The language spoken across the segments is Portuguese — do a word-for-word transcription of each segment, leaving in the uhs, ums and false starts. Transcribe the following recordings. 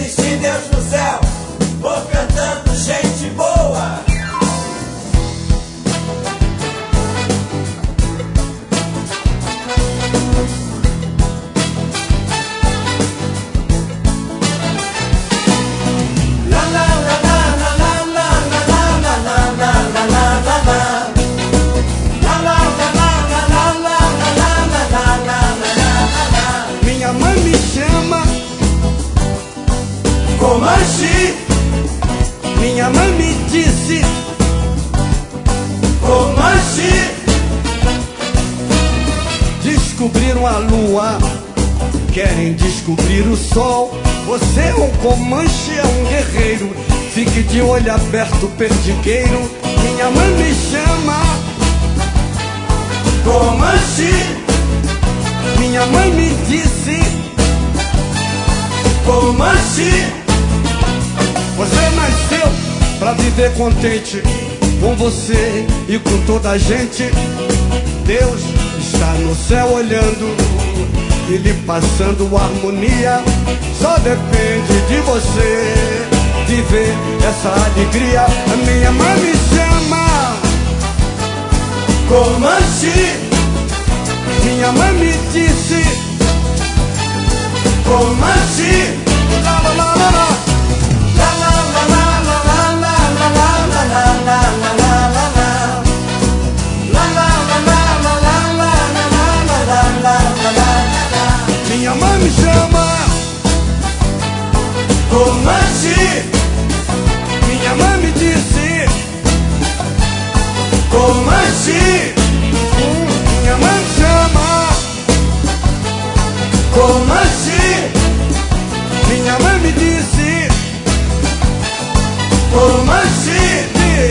existe Deus no céu, vou cantando gente boa. Minha mãe me chama Comanche, minha mãe me disse Comanche, descobriram a lua, querem descobrir o sol. Você é um Comanche, é um guerreiro, fique de olho aberto, perdigueiro. Minha mãe me chama Comanche, minha mãe me disse Comanche, você nasceu pra viver contente com você e com toda a gente. Deus está no céu olhando e lhe passando harmonia. Só depende de você viver essa alegria. A minha mãe me chama Comanche, minha mãe me disse Comanche, lá, lá, lá, lá, lá. Minha mãe me chama Comanche, minha mãe me disse Comanche, minha mãe me chama Comanche, minha mãe me disse Comanche.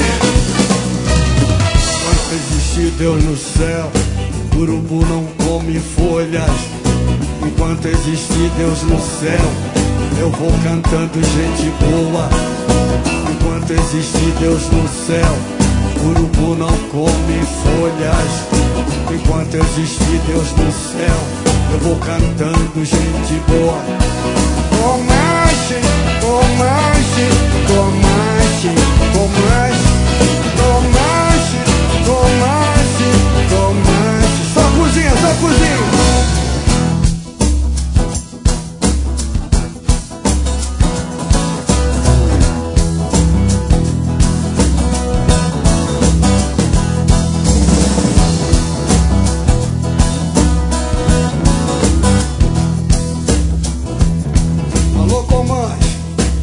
Enquanto existe Deus no céu, urubu não come folhas. Enquanto existe Deus no céu, eu vou cantando gente boa. Enquanto existe Deus no céu, urubu não come folhas. Enquanto existe Deus no céu, eu vou cantando gente boa. Comanche, Comanche, Comanche, Comanche, Comanche, Comanche, Comanche. Só cozinha, só cozinha. Alô, Comanche.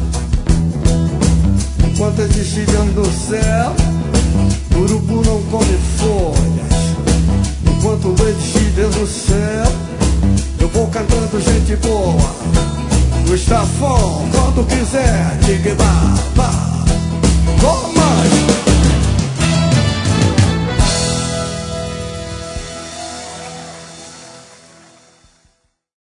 Enquanto existe Deus no céu, urubu não come folhas. Enquanto existe Deus no céu, eu vou cantando gente boa. No estafão, quando quiser, diga ba, ba.